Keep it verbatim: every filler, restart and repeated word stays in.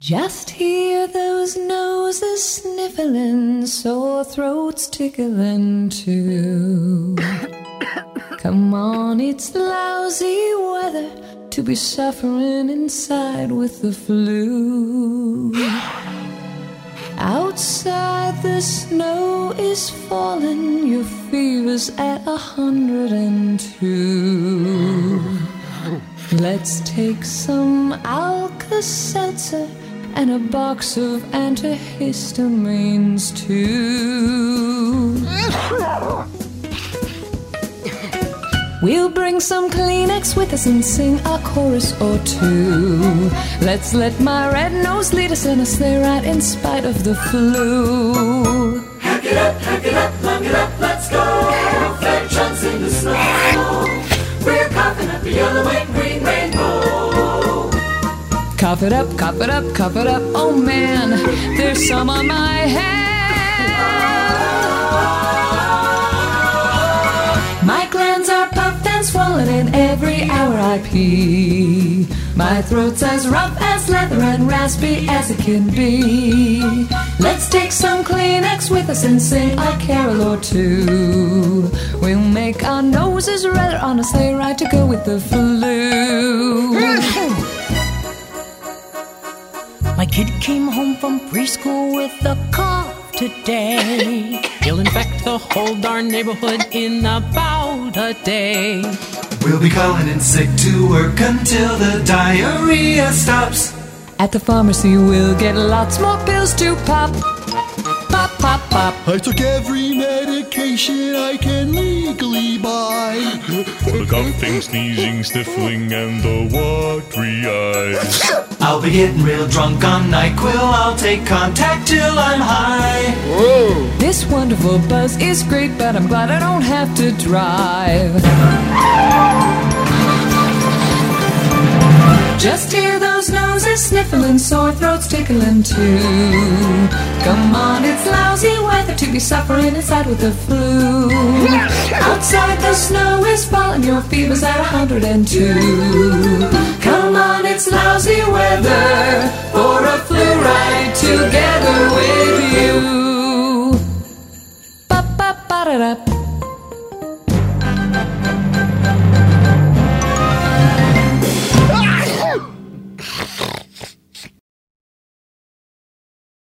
Just hear those noses sniffling, sore throats tickling too. Come on, it's lousy weather to be suffering inside with the flu. Outside the snow is falling, your fever's at a hundred and two. Let's take some Alka-Seltzer and a box of antihistamines too. We'll bring some Kleenex with us and sing a chorus or two. Let's let my red nose lead us in a sleigh ride in spite of the flu. Hack it up, hack it up, lung it up, let's go. Fair chance in the snow. We're coughing up a yellow and green rainbow. Cough it up, cough it up, cough it up. Oh man, there's some on my head. My glands are puffed and swollen in every hour I pee. My throat's as rough as leather and raspy as it can be. Let's take some Kleenex with us and sing a carol or two. We'll make our noses red on a sleigh ride to go with the flu. My kid came home from preschool with a cough today. He'll infect the whole darn neighborhood in about a day. We'll be calling in sick to work until the diarrhea stops. At the pharmacy we'll get lots more pills to pop. Pop, pop, pop. I took every medication I can legally buy. For the coughing, sneezing, sniffling, and the watery eyes. I'll be getting real drunk on NyQuil. I'll take contact till I'm high. Whoa! This wonderful buzz is great, but I'm glad I don't have to drive. Just hear those noses sniffling, sore throats tickling too. Come on, it's lousy weather to be suffering inside with the flu. Outside the snow is falling, your fever's at a hundred and two. Come on, it's lousy weather for a flu ride together with you. Ba ba ba da da.